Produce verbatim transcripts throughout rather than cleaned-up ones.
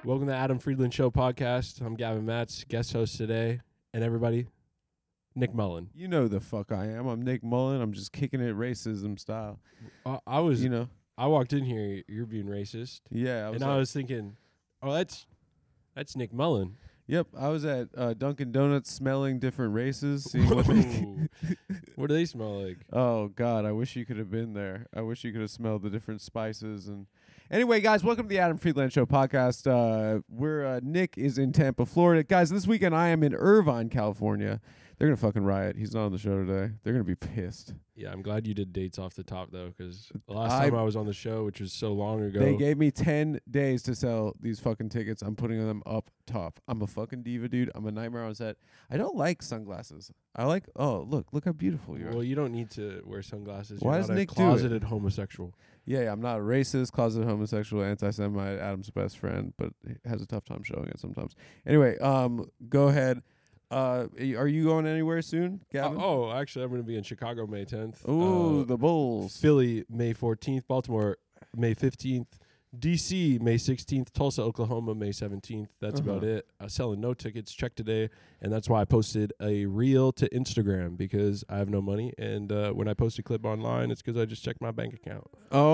Welcome to the Adam Friedland Show podcast. I'm Gavin Matz, guest host today, and everybody, Nick Mullen. You know the fuck I am. I'm Nick Mullen. I'm just kicking it racism style. Uh, I was, You know? I walked in here, you're being racist, Yeah. I was and at, I was thinking, oh, that's that's Nick Mullen. Yep. I was at uh, Dunkin' Donuts smelling different races. Seeing what, they Whoa. What do they smell like? oh, God. I wish you could have been there. I wish you could have smelled the different spices. And anyway, guys, welcome to the Adam Friedland Show podcast. Uh, we're, uh, Nick is in Tampa, Florida. Guys, this weekend I am in Irvine, California. They're going to fucking riot. He's not on the show today. They're going to be pissed. Yeah, I'm glad you did dates off the top, though, because the last I- time I was on the show, which was so long ago. They gave me ten days to sell these fucking tickets. I'm putting them up top. I'm a fucking diva, dude. I'm a nightmare on set. I don't like sunglasses. I like, oh, look, look how beautiful you are. Well, you don't need to wear sunglasses. Why You're does not Nick a do it? closeted homosexual. Yeah, yeah, I'm not a racist, closeted homosexual, anti-Semite, Adam's best friend, but he has a tough time showing it sometimes. Anyway, um, go ahead. Uh, y- are you going anywhere soon, Uh, Gavin? oh, actually, I'm going to be in Chicago May tenth. Ooh, uh, the Bulls. Philly May fourteenth, Baltimore May fifteenth, D C May sixteenth, Tulsa, Oklahoma May seventeenth. That's Uh-huh. about it. I'm selling no tickets. Check today, and that's why I posted a reel to Instagram because I have no money. And uh, when I post a clip online, it's because I just checked my bank account.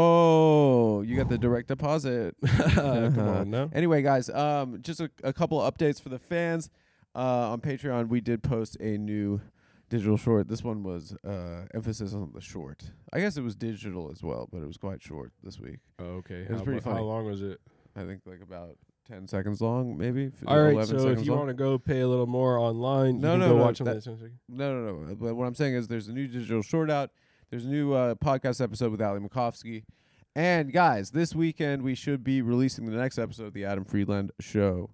Oh, you got the direct deposit. Come on, no. Anyway, guys, um, just a, a couple of updates for the fans. Uh, on Patreon, we did post a new digital short. This one was uh, emphasis on the short. I guess it was digital as well, but it was quite short this week. Oh, okay. It was how, pretty mu- funny. How long was it? I think like about ten seconds long, maybe. f- All right. eleven So seconds if you long. want to go pay a little more online, No, you can no, go no, watch some that- of this. No, no, no. But what I'm saying is there's a new digital short out. There's a new uh, podcast episode with Ali Makovsky. And, guys, this weekend we should be releasing the next episode of the Adam Friedland Show.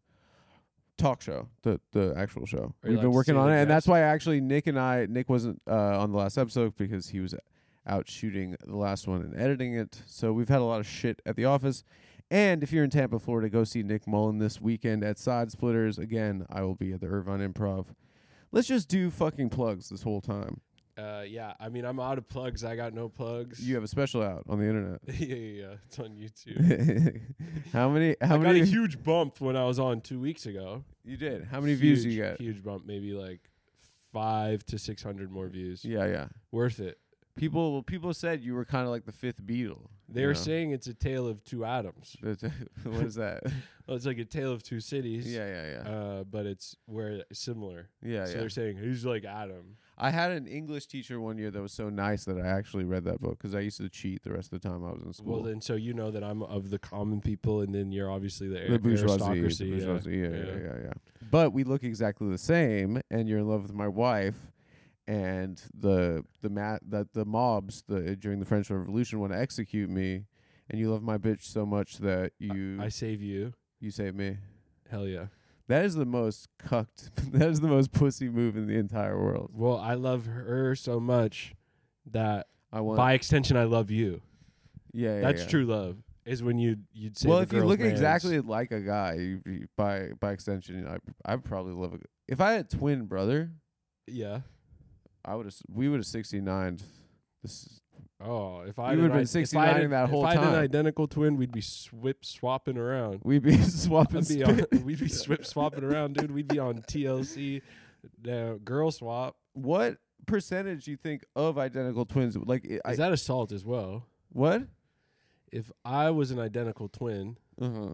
Talk show, the the actual show. Are you We've allowed been to working say on the it, and that's guest? why actually Nick and I, Nick wasn't uh, on the last episode because he was out shooting the last one and editing it. So we've had a lot of shit at the office. And if you're in Tampa, Florida, go see Nick Mullen this weekend at Side Splitters. Again, I will be at the Irvine Improv. Let's just do fucking plugs this whole time. Uh, yeah. I mean, I'm out of plugs. I got no plugs. You have a special out on the internet. yeah, yeah, yeah. It's on YouTube. how many? How I got many? a huge bump when I was on two weeks ago. You did. How many views Huge, you got? Huge bump, maybe like five to six hundred more views. Yeah, yeah. Worth it. People, people said you were kind of like the fifth Beatle. They you were know? saying it's a tale of two Adams. That's- what is that? Well, it's like a tale of two cities. yeah, yeah, yeah. Uh, but it's where similar. yeah, so yeah. they're saying he's like Adam. I had an English teacher one year that was so nice that I actually read that book because I used to cheat the rest of the time I was in school. Well, then so you know that I'm of the common people, and then you're obviously the, the ar- bourgeoisie, aristocracy. the yeah. bourgeoisie, yeah, yeah, Yeah. yeah, yeah. But we look exactly the same, and you're in love with my wife, and the the ma- that the mobs the during the French Revolution want to execute me, and you love my bitch so much that you I, I save you. you save me. Hell yeah. That is the most cucked. That is the most pussy move in the entire world. Well, I love her so much that I want. by extension I love you. yeah, yeah, That's yeah. true love. Is when you you'd say Well, the if you girl's look mans. exactly like a guy, you, you, by by extension, I I probably love a. If I had a twin brother, Yeah. I would have. We would have sixty-nined. This is, Oh, if You I had would've an been i- if I had sixty-nining a- that whole If I had time. an identical twin, we'd be swip swapping around. we'd be swapping. I'd be spit. on, we'd be swip swapping around, dude. We'd be on T L C, uh, girl swap. What percentage do you think of identical twins? Like, I, Is that assault as well? what? If I was an identical twin Uh huh.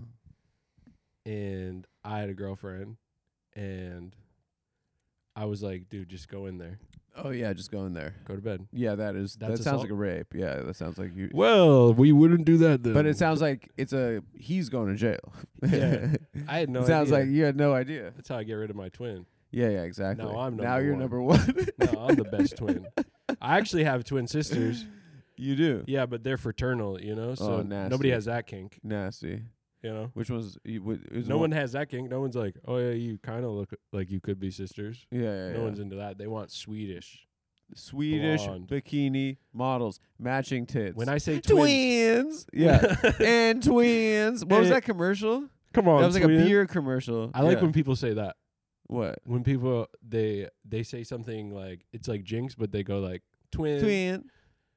and I had a girlfriend and I was like, dude, just go in there, Oh yeah, just go in there. go to bed. Yeah, that is. That's that sounds assault? like a rape. Yeah, that sounds like you. Well, we wouldn't do that then. But it sounds like it's a. He's going to jail. Yeah. I had no it sounds idea. like you had no idea. That's how I get rid of my twin. Yeah, yeah, exactly. Now I'm now number you're one. number one. No, I'm the best twin. I actually have twin sisters. You do. Yeah, but they're fraternal, you know, so Oh, nasty. nobody has that kink, Nasty. you know. Which one's? You, wh- is No one has that kink. No one's like, oh yeah, you kind of look like you could be sisters. Yeah, yeah, No yeah. one's into that. They want Swedish. Swedish blonde. bikini models, matching tits. When I say twins, twins, yeah, and twins. What was Eh, that commercial? come on, That was like twin. a beer commercial. I like Yeah. when people say that. What? When people they they say something like it's like Jinx, but they go like twin, Twin.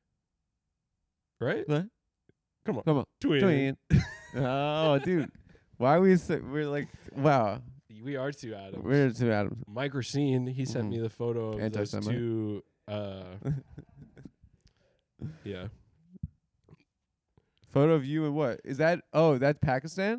right? What? Come on, Come on. twin. Twin. Oh, dude. Why we say, we're like, wow, We are two Adams. we're two Adams. Mike Racine, he sent Mhm. me the photo of those Anti-Semite. two. Uh, yeah. Photo of you and what is that? Oh, that's Pakistan.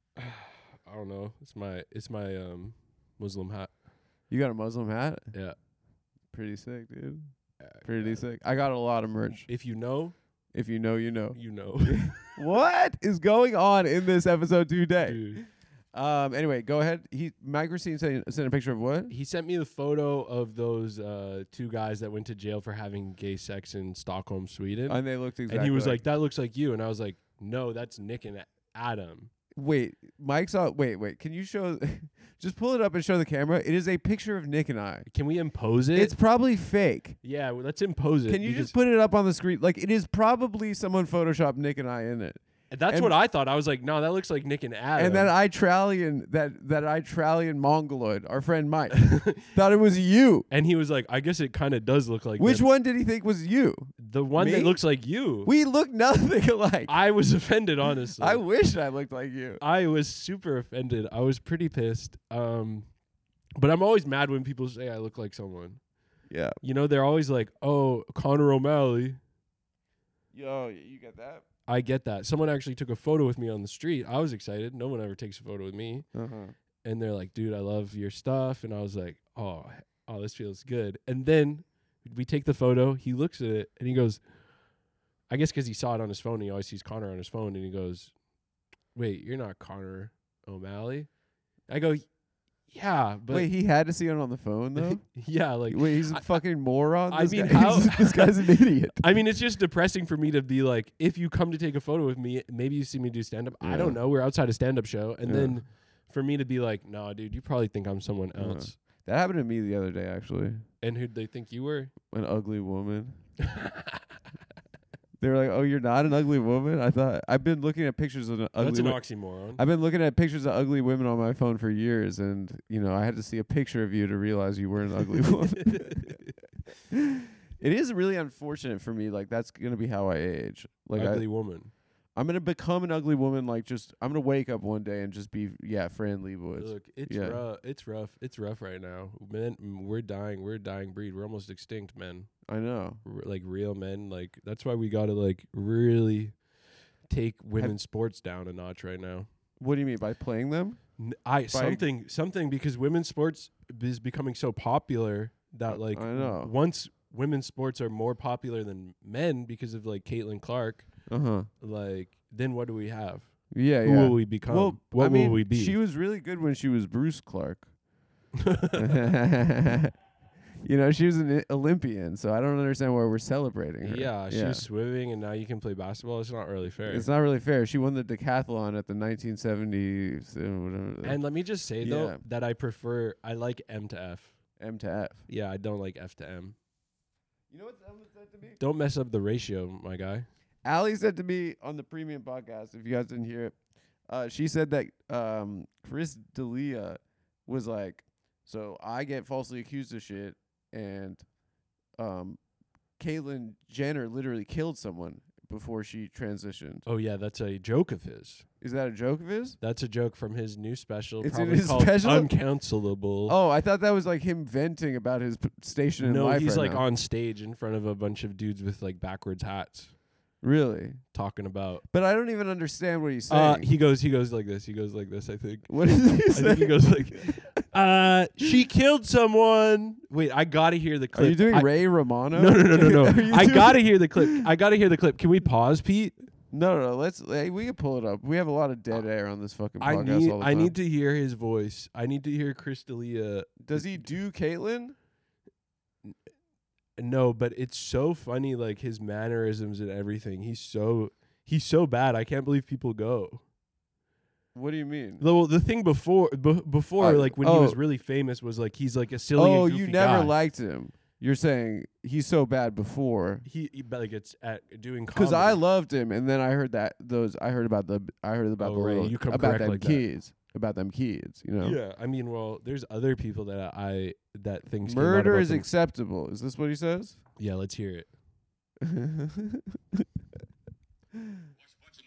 I don't know. It's my it's my um Muslim hat. You got a Muslim hat? Yeah. Pretty sick, dude. Uh, Pretty yeah. sick. I got a lot of merch. If you know, If you know, you know. you know. What is going on in this episode today? Dude. Um. Anyway, go ahead. He Mike Racine sent, sent a picture of what? He sent me the photo of those uh, two guys that went to jail for having gay sex in Stockholm, Sweden. And they looked exactly. and he was like, like, "That looks like you," and I was like, "No, that's Nick and Adam." "Wait, Mike's out. Wait, wait. Can you show? Just pull it up and show the camera. It is a picture of Nick and I. Can we impose it? It's probably fake. yeah, well, let's impose it. Can you because just put it up on the screen? Like it is probably someone photoshopped Nick and I in it. That's and- what I thought. I was like, "No, that looks like Nick and Adam." And that Itralian, that that Itralian Mongoloid, our friend Mike, thought it was you. and he was like, "I guess it kind of does look like Which them." one did he think was you? The one Me? that looks like you. We look nothing alike. I was offended, honestly. I wish I looked like you. I was super offended. I was pretty pissed. Um, but I'm always mad when people say I look like someone. Yeah. You know, they're always like, "Oh, Connor O'Malley." Yo, you get that? I get that. Someone actually took a photo with me on the street. I was excited. No one ever takes a photo with me. Uh-huh. And they're like, "Dude, I love your stuff." And I was like, "Oh, h- oh, this feels good." And then we take the photo. He looks at it and he goes, I guess because he saw it on his phone. He always sees Connor on his phone. And he goes, "Wait, you're not Connor O'Malley?" I go, "Yeah, but Wait, he had to see it on the phone though. yeah, like Wait, he's a I- fucking moron. I This mean, guy- how- this guy's an idiot. I mean, it's just depressing for me to be like, if you come to take a photo with me, maybe you see me do stand up. I Yeah. don't know. We're outside a stand up show. And Yeah. then for me to be like, "No, dude, you probably think I'm someone Uh-huh. else." That happened to me the other day, actually. And who'd they think you were? An ugly woman. They were like, "Oh, you're not an ugly woman." I thought I've been looking at pictures of an ugly. That's an wo- oxymoron. I've been looking at pictures of ugly women on my phone for years, and you know, I had to see a picture of you to realize you were an ugly woman. It is really unfortunate for me. Like that's gonna be how I age. Like I, Ugly woman. I'm gonna become an ugly woman. Like just I'm gonna wake up one day and just be yeah, Fran Lebowitz. Look, it's Yeah. rough. It's rough. It's rough right now. Men, mm, we're dying. We're a dying breed. We're almost extinct, men. I know. R- like real men. Like that's why we gotta like really take women's sports down a notch right now. What do you mean by playing them? N- I something something because women's sports is becoming so popular that like I know. once women's sports are more popular than men because of like Caitlin Clark, Uh huh. like then what do we have? Yeah, Who yeah. will we become? Well, what I mean, will we be? She was really good when she was Bruce Clark. You know, she was an I- Olympian, so I don't understand why we're celebrating her. yeah, she was swimming, and now you can play basketball. It's not really fair. It's not really fair. She won the decathlon at the nineteen seventies, uh, whatever. the- And let me just say Yeah. though that I prefer. I like M to F. M to F. Yeah, I don't like F to M. You know what someone said to me? Don't mess up the ratio, my guy. Allie said to me on the premium podcast, if you guys didn't hear it, uh, she said that um, Chris D'Elia was like, so I get falsely accused of shit, and um, Caitlyn Jenner literally killed someone before she transitioned. Oh yeah, that's a joke of his. Is that a joke of his? That's a joke from his new special. It's in probably his called special? Uncounselable. Oh, I thought that was like him venting about his p- station in no, life. he's right like now. on stage in front of a bunch of dudes with like backwards hats Really? talking about. But I don't even understand what he's Uh, saying. he goes, he goes like this. He goes like this. I think. What is he I saying? think he goes like, uh, she killed someone. Wait, I gotta hear the Are clip. you doing I, Ray Romano? No, no, no, no, Are no. you I doing- gotta hear the clip. I gotta hear the clip. Can we pause, Pete? No, no, no. Let's. Hey, we can pull it up. We have a lot of dead air on this fucking I podcast need, all the I time. need to hear his voice. I need to hear Chris D'Elia. Does he do Caitlyn? No, but it's so funny, like his mannerisms and everything. He's so he's so bad. I can't believe people go. What do you mean? The the thing before b- before Uh, like when he oh. was really famous was like he's like a silly. Oh, and you goofy never guy. liked him. You're saying he's so bad before. he, he but like it's at doing Because comedy. I loved him, and then I heard that those. I heard about the. I heard about Oh, the right, little, you come about correct them like that. kids. About them kids. You know. Yeah, I mean, well, there's other people that I that things came out Murder about is them. acceptable. Is this what he says? Yeah, let's hear it. Watch a bunch of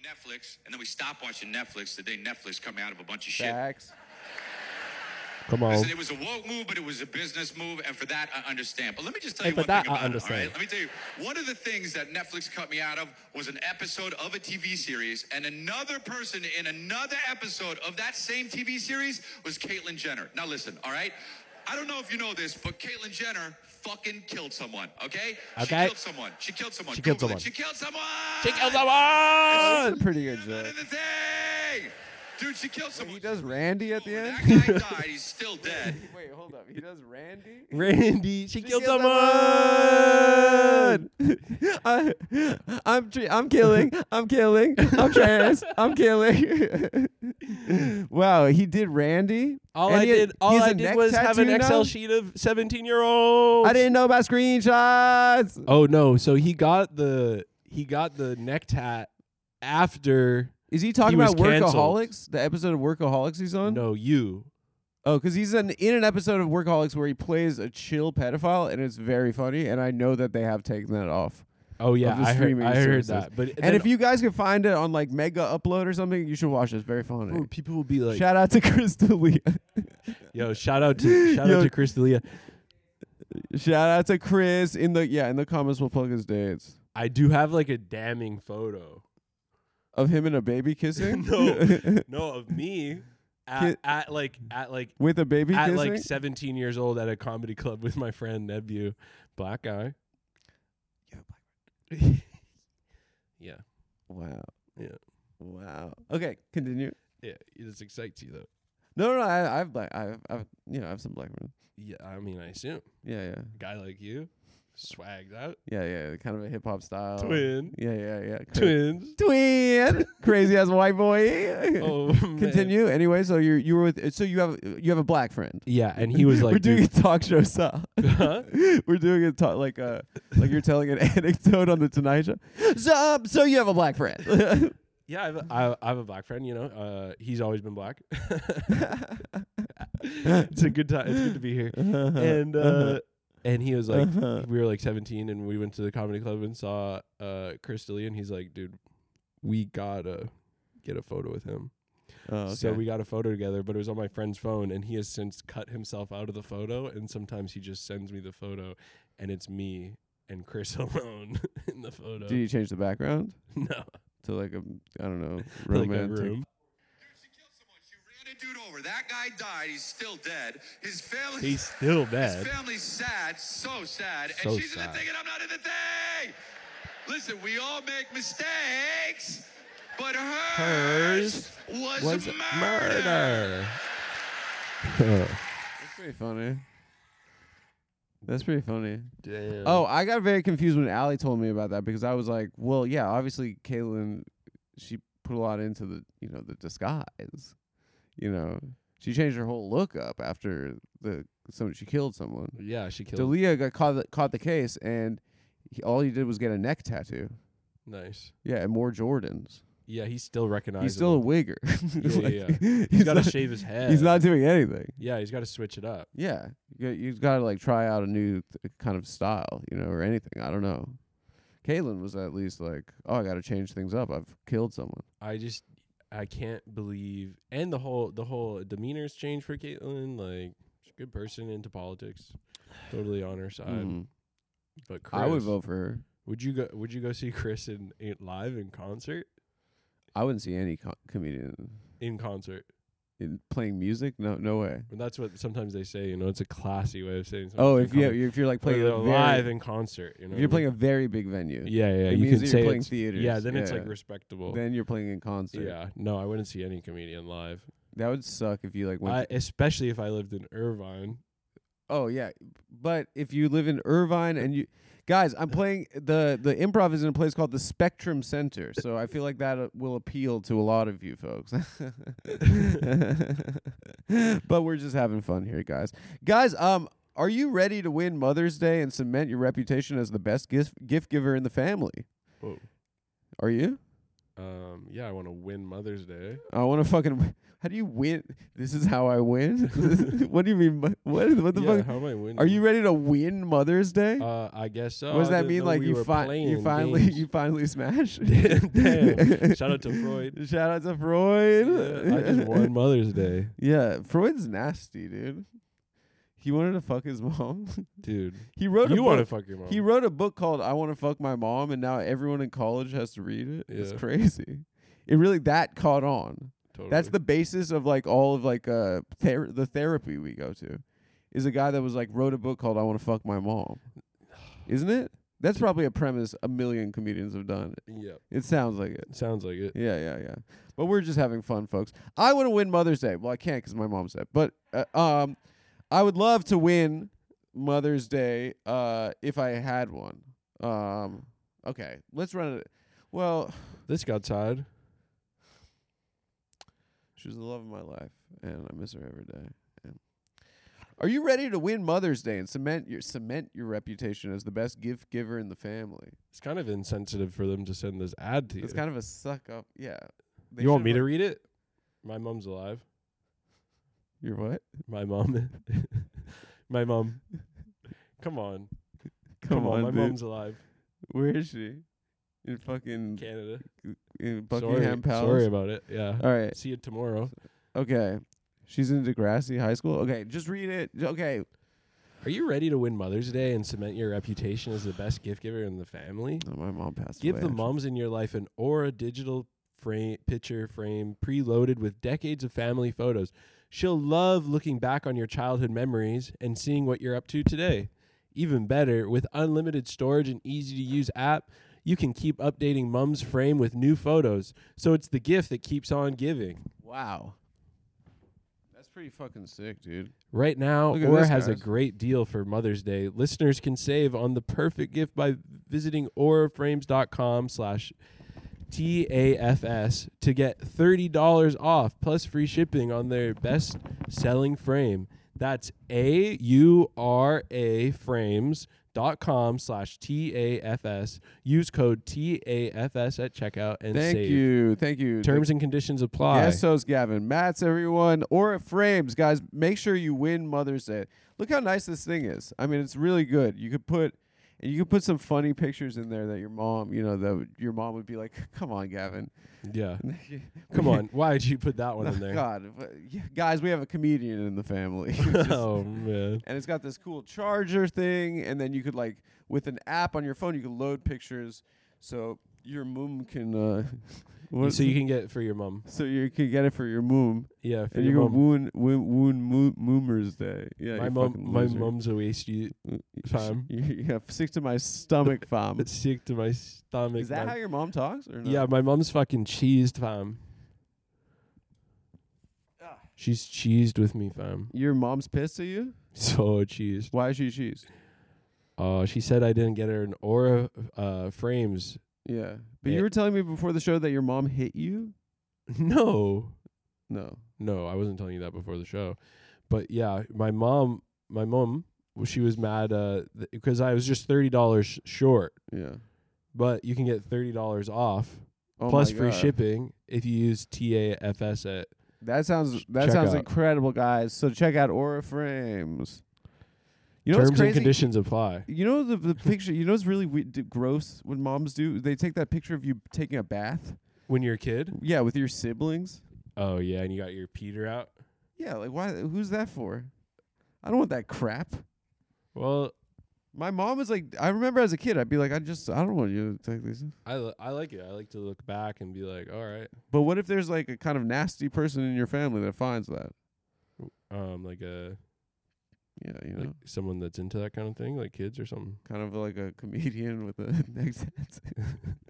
Netflix, and then we stopped watching Netflix the day Netflix cut me out of a bunch of shit. Facts. Come on. Listen, it was a woke move, but it was a business move, and for that, I understand. But let me just tell Hey, you for one that, thing I about it, all understand. right? Let me tell you, one of the things that Netflix cut me out of was an episode of a T V series, and another person in another episode of that same T V series was Caitlyn Jenner. Now listen, all right? I don't know if you know this, but Caitlyn Jenner fucking killed someone, okay? She Okay. killed someone. She killed someone. She killed Google someone. it. She killed someone! She killed That's someone! a pretty good I'm not joke. in the thing! Dude, she killed Wait, someone. he does Randy at the Oh, end? That guy died. He's still dead. Wait, hold up. He does Randy? Randy, she, killed killed someone! I, I'm tr- I'm killing. I'm killing. I'm trans. I'm killing. Wow, he did Randy. All And I he- did, all he's a I did neck was have an tattoo Excel now? sheet of seventeen-year-olds. I didn't know about screenshots. Oh no! So he got the he got the neck tat after. Is he talking He was about canceled. Workaholics? The episode of Workaholics he's on? No, you. Oh, because he's in, in an episode of Workaholics where he plays a chill pedophile, and it's very funny. And I know that they have taken that off. Oh yeah, the I heard. streaming I heard services. that. But And if you guys can find it on like Mega Upload or something, you should watch it. It's very funny. bro, people will be like, Shout out to Chris D'Elia. "Yo, shout out to shout Yo. out to Chris D'Elia." Shout out to Chris in the yeah in the comments. We'll plug his dates I do have like a damning photo. of him and a baby kissing. No. No, of me at, Ki- at like at like with a baby at kissing. like seventeen years old at a comedy club with my friend Nebbu, black guy. Yeah, Wow. Yeah. Wow. Okay, continue. yeah, this excites you though. No, no, no I, I've black. I've, I've, you know, I have some black friends. Yeah, I mean, I assume Yeah, yeah, a guy like you, swagged out, yeah, yeah. Kind of a hip hop style. twin, Yeah, yeah, yeah. Cra- twins. Twin. Crazy ass white boy. Oh, man. Continue. Anyway, so you're you were with so you have you have a black friend. Yeah, and he was like, we're doing dude, a talk show style. huh? We're doing a talk like uh like you're telling an anecdote on the Tonight Show. So um, so you have a black friend. Yeah, I have, a, I, I have a black friend. You know, uh, he's always been black. It's a good time. It's good to be here. And uh, and he was like, Uh-huh. we were like seventeen, and we went to the comedy club and saw uh, Chris D'Elia, and he's like, dude, we gotta get a photo with him. Oh, okay. So we got a photo together, but it was on my friend's phone, and he has since cut himself out of the photo, and sometimes he just sends me the photo, and it's me and Chris alone in the photo. Did you change the background No, to like a I don't know like a romantic? room. Dude, she killed someone. She ran a dude over. That guy died. He's still dead. His family. He's still His dead. family's sad, so sad. So and she's in sad. the thing, and I'm not in the thing. Listen, we all make mistakes, but hers, Hers was, Was murder. murder. That's pretty funny. That's pretty funny. Damn. Oh, I got very confused when Allie told me about that because I was like, well, yeah, obviously Caitlyn, she put a lot into the, you know, the disguise. You know, she changed her whole look up after the so she killed someone. yeah, she killed. D'Elia got caught the, caught the case, and he, all he did was get a neck tattoo. Nice. Yeah, and more Jordans. Yeah, he's still recognizable. He's still a wigger. Yeah, yeah, He's, He's got to not- shave his head. He's not doing anything. Yeah, he's got to switch it up. Yeah, you got, you've got to like try out a new th- kind of style, you know, or anything. I don't know. Caitlyn was at least like, oh, I got to change things up. I've killed someone. I just, I can't believe, and the whole, the whole demeanor's changed for Caitlyn. Like, she's a good person, into politics, totally on her side. Mhm. But Chris, I would vote for her. Would you go? Would you go see Chris in, in live in concert? I wouldn't see any co- comedian In concert. in playing music. No, no way. And that's what sometimes they say. You know, it's a classy way of saying something. Oh, in if you concert. if you're like Like, playing a very, live in concert, you know, if you're playing a very big venue, yeah, yeah, it you means can that say you're playing it's, theaters. yeah, then it's Yeah. like respectable. then you're playing in concert. Yeah, no, I wouldn't see any comedian live. That would suck if you like went. I, to- especially if I lived in Irvine. oh yeah, but if you live in Irvine and you guys, I'm playing the the improv is in a place called the Spectrum Center, so I feel like that uh, will appeal to a lot of you folks. But we're just having fun here, guys. Guys, um, are you ready to win Mother's Day and cement your reputation as the best gift gift giver in the family? Whoa. Are you? Um, yeah, I want to win Mother's Day. I want to fucking. How do you win? This is how I win. What do you mean? mu- What? What the yeah, fuck? how am I winning? Are you ready to win Mother's Day? Uh, I guess so. what does I that didn't mean? know Like we you were fi- playing you finally games. you finally smashed. Damn. Shout out to Freud. Shout out to Freud. Yeah, I just won Mother's Day, Yeah, Freud's nasty, dude. He wanted to fuck his mom. dude. He wrote You a want to book. fuck your mom? He wrote a book called "I Want to Fuck My Mom," and now everyone in college has to read it. It's Yeah. crazy. It really that caught on. Totally. That's the basis of like all of like uh ther- the therapy we go to. Is a guy that was like wrote a book called "I Want to Fuck My Mom," isn't it? That's probably a premise a million comedians have done. Yeah, It sounds like it. sounds like it. Yeah, yeah, yeah. But we're just having fun, folks. I want to win Mother's Day. Well, I can't because my mom's dead. But uh, um, I would love to win Mother's Day uh, if I had one. Um, okay, let's run it. Well, This got tied. she was the love of my life, and I miss her every day. And are you ready to win Mother's Day and cement your cement your reputation as the best gift giver in the family? It's kind of insensitive for them to send this ad to you. It's kind of a suck up. Yeah. They you want should've, me to like- read it? My mom's alive. You're what? My mom. My mom. Come on. Come, Come on. on, My dude. mom's alive. Where is she? In fucking Canada. in Buckingham sorry, Palace. sorry about it. Yeah. All right. See you tomorrow. Okay. She's in Degrassi High School. Okay, just read it. Okay. Are you ready to win Mother's Day and cement your reputation as the best gift giver in the family? Oh, my mom passed Give away. the actually. moms in your life an Aura digital frame picture frame preloaded with decades of family photos. She'll love looking back on your childhood memories and seeing what you're up to today. Even better, with unlimited storage and easy to use app, you can keep updating mom's frame with new photos. So it's the gift that keeps on giving. Wow. That's pretty fucking sick, dude. Right now, Look at Aura this, has a guys. great deal for Mother's Day. Listeners can save on the perfect gift by visiting auraframes.com slash TAFS to get thirty dollars off plus free shipping on their best-selling frame. That's A-U-R-A frames.com slash T-A-F-S. Use code T A F S at checkout and Thank save. you. Thank you. Terms and conditions apply. Yes, so's Gavin. Matt's everyone. Aura Frames. Guys, make sure you win Mother's Day. Look how nice this thing is. I mean, it's really good. You could put and you could put some funny pictures in there that your mom, you know, that would- your mom would be like, "Come on, Gavin." Yeah. Come on. Why did you put that one in there? God, but, yeah, guys, we have a comedian in the family. Just- Oh, man. and it's got this cool charger thing, and then you could like with an app on your phone, you can load pictures, so your mom can. Uh, what- So you can get it for your mom. so you can get it for your mom, Yeah, for and your you go mom. woon woon woon moo- Moomers Day. Yeah, my you mom, fucking my loser. mom's a waste you fam. You, you have sick to my stomach, fam. It's sick to my stomach. Is that fam. how your mom talks? Or no? Yeah, my mom's fucking cheesed, fam. Ah. She's cheesed with me, fam. Your mom's pissed at you. So cheesed. Why is she cheese? Uh, she said I didn't get her an Aura uh, frames. Yeah, but Yeah. you were telling me before the show that your mom hit you. No, No. no, I wasn't telling you that before the show. But yeah, my mom, my mom, well, she was mad uh because I was just thirty dollars sh- short. Yeah. But you can get thirty dollars off Oh plus my free God. shipping if you use T A F S at. That sounds that Check sounds out. incredible, guys. So check out Aura Frames. You know Terms what's and crazy? conditions apply. You know the the picture. You know what's really we- d- gross what moms do? They take that picture of you taking a bath. When you're a kid? Yeah, with your siblings. Oh yeah, and you got your Peter out. Yeah, like why? Who's that for? I don't want that crap. Well, My mom was like, I remember as a kid, I'd be like, I just, I don't want you to take these. I, li- I like it. I like to look back and be like, all right, But what if there's like a kind of nasty person in your family that finds that? um, like a Yeah, you know, like someone that's into that kind of thing, like kids or something. kind of like a comedian with a neck tattoo.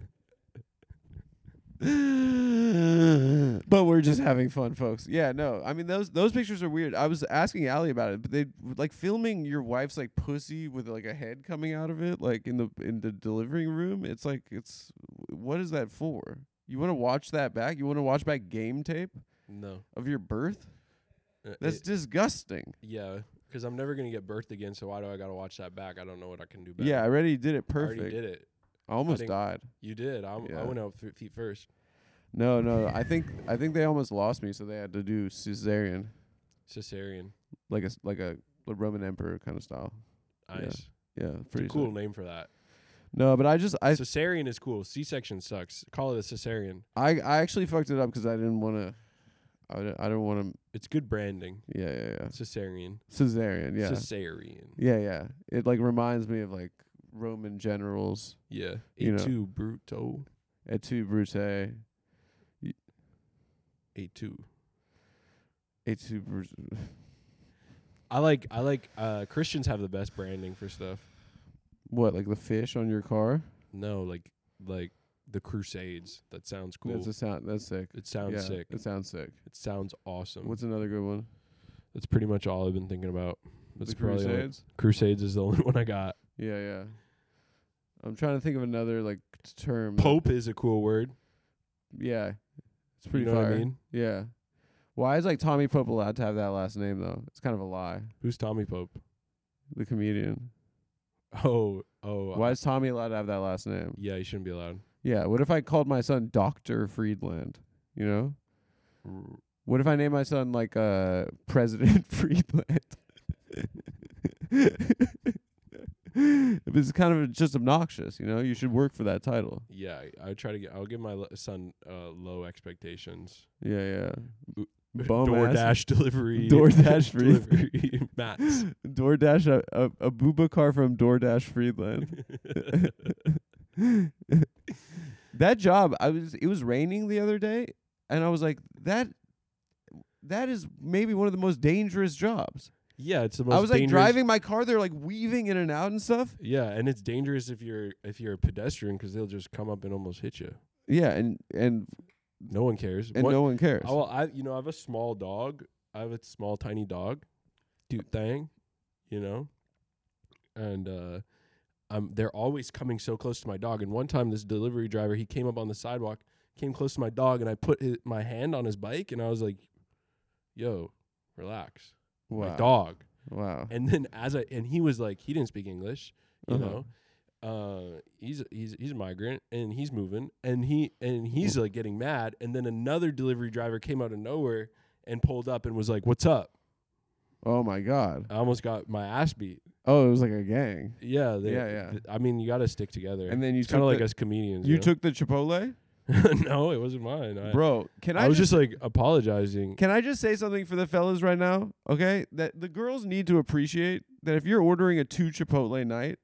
But we're just having fun, folks. Yeah, no, I mean those those pictures are weird. I was asking Allie about it, but they like filming your wife's like pussy with like a head coming out of it, like in the in the delivering room. It's like it's what is that for? You want to watch that back? You want to watch back game tape No, of your birth? Uh, That's it- disgusting. yeah, because I'm never gonna get birthed again. So why do I gotta watch that back? I don't know what I can do better. Yeah, I already did it I perfect. already did it. I almost didn't- died. You did. I, Yeah. I went out th- feet first. No, no. I think I think they almost lost me, so they had to do cesarean, Cesarean. like a s- like a, a Roman emperor kind of style. Nice. Yeah, It's pretty a cool sick. name for that. No, but I just I Cesarean is cool. C-section sucks. Call it a cesarean. I I actually fucked it up because I didn't want to. I didn't, I didn't want to. It's good branding. Yeah, yeah, yeah. Cesarean. Cesarean. Yeah. Cesarean. Yeah, yeah. It like reminds me of like Roman generals. Yeah. You A know. two Bruto. Et tu, Brute. A two. Et tu, Brute. I like I like uh Christians have the best branding for stuff. What, like the fish on your car? No, like like the Crusades. That sounds cool. That's a sound. That's sick. It sounds yeah, sick. It sounds sick. It sounds awesome. What's another good one? That's pretty much all I've been thinking about. That's the probably all- Crusades? Crusades is the only one I got. Yeah, yeah. I'm trying to think of another like t- term. that- Pope is a cool word. Yeah. It's pretty you know fire. what I mean? Yeah. Why is like Tommy Pope allowed to have that last name though? It's kind of a lie. Who's Tommy Pope? The comedian. Oh, oh. Why is Tommy allowed to have that last name? Yeah, you shouldn't be allowed. Yeah. What if I called my son Doctor Friedland? You know? R- What if I name my son like uh President Friedland? It's kind of just obnoxious, you know. You should work for that title. Yeah, I, I try to get. I'll give my l- son uh, low expectations. Yeah, yeah. Ooh, Bum DoorDash ass. delivery. DoorDash delivery. Mats. DoorDash a, a a Bubakar from DoorDash Friedland. That job, I was. It was raining the other day, and I was like, that. That is maybe one of the most dangerous jobs. Yeah, it's the most. I was like dangerous- driving my car, they're like weaving in and out and stuff. Yeah, and it's dangerous if you're if you're a pedestrian because they'll just come up and almost hit you. Yeah, and and No one cares. and What- no one cares. Oh, well, I you know I have a small dog. I have a small tiny dog, cute thing, you know, and uh, um, they're always coming so close to my dog. And one time, this delivery driver he came up on the sidewalk, came close to my dog, and I put his, my hand on his bike, and I was like, "Yo, relax, Wow. my dog." Wow. And then as I and he was like, he didn't speak English, you Uh-huh. know. Uh, he's he's he's a migrant and he's moving and he and he's like getting mad. And then another delivery driver came out of nowhere and pulled up and was like, "What's up?" Oh my God. I almost got my ass beat. Oh, it was like a gang. Yeah, they, Yeah, yeah. th- I mean, you got to stick together. And then you it's kind took of like the- us comedians. You know? took the Chipotle? No, it wasn't mine. I, Bro, can I, I was just, just like apologizing. can I just say something for the fellas right now? Okay? That the girls need to appreciate that if you're ordering a two Chipotle night,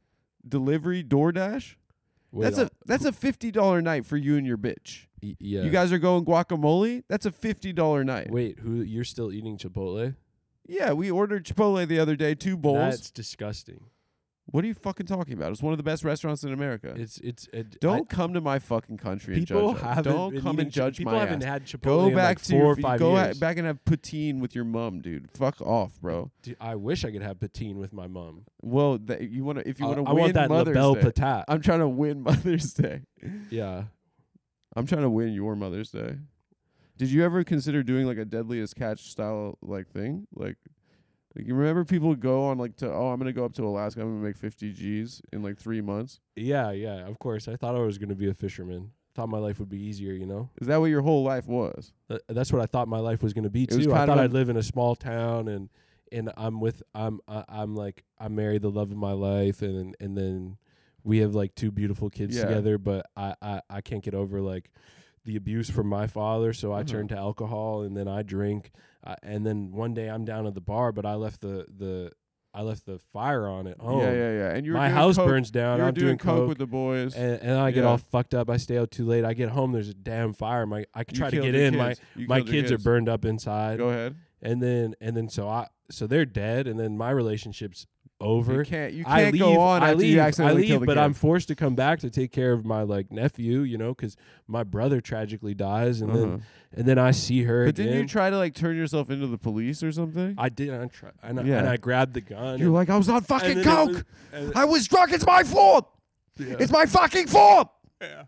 delivery DoorDash, Wait, that's I'll- a that's a fifty dollar night for you and your bitch. y- yeah. You guys are going guacamole? That's a fifty dollar night. Wait, who? You're still eating Chipotle? Yeah, we ordered Chipotle the other day, two bowls. That's disgusting. What are you fucking talking about? It's one of the best restaurants in America. It's it's. It, Don't I, come to my fucking country people and judge us. haven't Don't been come eating and chi- judge people my haven't ass. had Chipotle Go in back like to four your or f- five go ha- years. back and have poutine with your mom, dude. Fuck off, bro. Dude, I wish I could have poutine with my mom. Well, th- you want to if you I, want to I win want that Mother's LaBelle Day. patat. I'm trying to win Mother's Day. Yeah. I'm trying to win your Mother's Day. Did you ever consider doing like a Deadliest Catch style like thing? Like, like you remember people go on like to oh I'm gonna go up to Alaska, I'm gonna make fifty G's in like three months. Yeah, yeah, of course. I thought I was going to be a fisherman. Thought my life would be easier, you know? Is that what your whole life was? Th- that's what I thought my life was going to be It was too. I kind of thought a- I'd live in a small town and and I'm with I'm I, I'm like I married the love of my life and and then we have like two beautiful kids Yeah. together, but I, I I can't get over like the abuse from my father, so I Uh-huh. turned to alcohol and then I drink uh, and then one day I'm down at the bar, but I left the the I left the fire on at home. Yeah, yeah, yeah. And you were My doing house coke, burns down. You were I'm doing, coke, coke with the boys. and, and I get Yeah. all fucked up. I stay out too late. I get home. There's a damn fire. My I could You try to killed get your in. My kids. You my killed your kids, are burned up inside. Go ahead. And then and then so I so they're dead. And then my relationship's over. You can't. You I can't leave. go on I after leave. you I accidentally kill leave. the But kid. I'm forced to come back to take care of my like nephew. You know, because my brother tragically dies, and Uh-huh. then and then I see her But again. didn't you try to like turn yourself into the police or something? I did. I try, and, I, Yeah. and I grabbed the gun. You're and- like, I was on and fucking then it coke. was- and- I was drunk. It's my fault. yeah. It's my fucking fault. Yeah.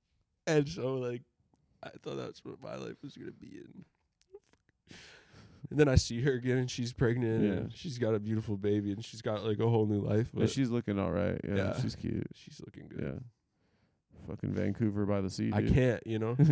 And so like I thought that's what my life was gonna be in. And then I see her again and she's pregnant Yeah. and she's got a beautiful baby and she's got like a whole new life. But But she's looking all right. Yeah, Yeah. she's cute. she's looking good. Yeah. Fucking Vancouver by the sea. I dude. can't, you know.